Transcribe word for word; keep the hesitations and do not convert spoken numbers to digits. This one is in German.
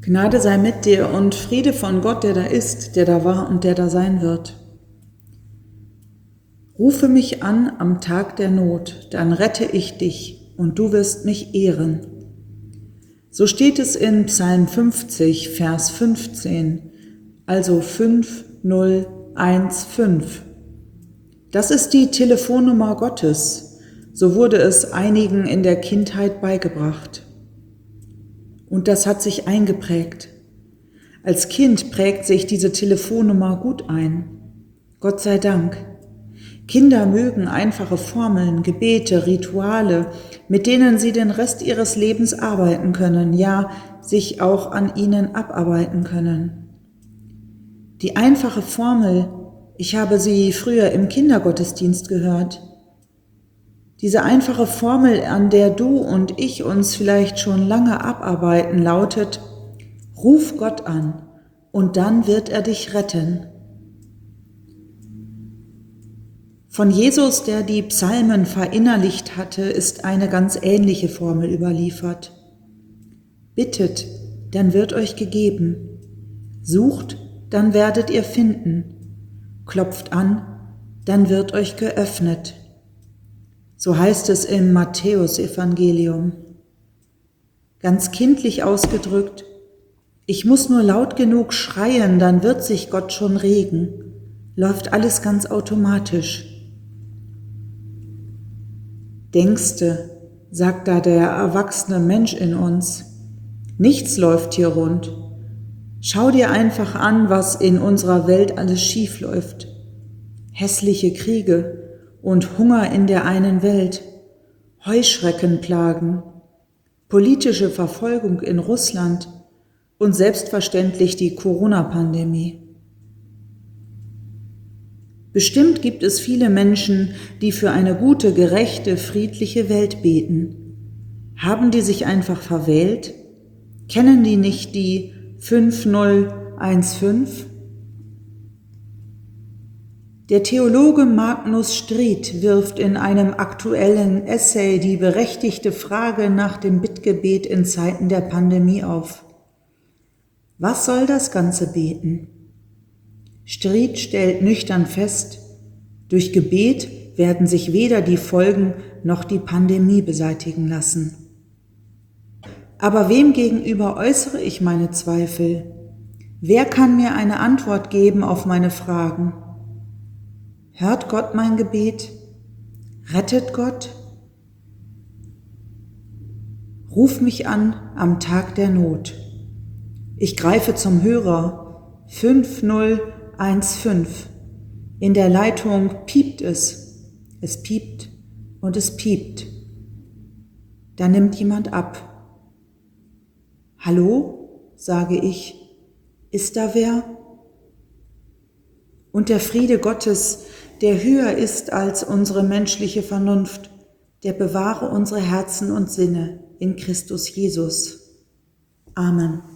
Gnade sei mit dir und Friede von Gott, der da ist, der da war und der da sein wird. Rufe mich an am Tag der Not, dann rette ich dich und du wirst mich ehren. So steht es in Psalm fünfzig, Vers fünfzehn, also fünf null eins fünf. Das ist die Telefonnummer Gottes, so wurde es einigen in der Kindheit beigebracht. Und das hat sich eingeprägt. Als Kind prägt sich diese Telefonnummer gut ein. Gott sei Dank. Kinder mögen einfache Formeln, Gebete, Rituale, mit denen sie den Rest ihres Lebens arbeiten können, ja, sich auch an ihnen abarbeiten können. Die einfache Formel, ich habe sie früher im Kindergottesdienst gehört. Diese einfache Formel, an der du und ich uns vielleicht schon lange abarbeiten, lautet: Ruf Gott an und dann wird er dich retten. Von Jesus, der die Psalmen verinnerlicht hatte, ist eine ganz ähnliche Formel überliefert. Bittet, dann wird euch gegeben. Sucht, dann werdet ihr finden. Klopft an, dann wird euch geöffnet. So heißt es im Matthäusevangelium. Ganz kindlich ausgedrückt: Ich muss nur laut genug schreien, dann wird sich Gott schon regen. Läuft alles ganz automatisch. Denkste, sagt da der erwachsene Mensch in uns. Nichts läuft hier rund. Schau dir einfach an, was in unserer Welt alles schief läuft. Hässliche Kriege und Hunger in der einen Welt, Heuschreckenplagen, politische Verfolgung in Russland und selbstverständlich die Corona-Pandemie. Bestimmt gibt es viele Menschen, die für eine gute, gerechte, friedliche Welt beten. Haben die sich einfach verwählt? Kennen die nicht die fünf null eins fünf? Der Theologe Magnus Stried wirft in einem aktuellen Essay die berechtigte Frage nach dem Bittgebet in Zeiten der Pandemie auf. Was soll das ganze Beten? Stried stellt nüchtern fest, durch Gebet werden sich weder die Folgen noch die Pandemie beseitigen lassen. Aber wem gegenüber äußere ich meine Zweifel? Wer kann mir eine Antwort geben auf meine Fragen? Hört Gott mein Gebet? Rettet Gott? Ruf mich an am Tag der Not. Ich greife zum Hörer fünf null eins fünf. In der Leitung piept es. Es piept und es piept. Da nimmt jemand ab. Hallo, sage ich. Ist da wer? Und der Friede Gottes, der höher ist als unsere menschliche Vernunft, der bewahre unsere Herzen und Sinne in Christus Jesus. Amen.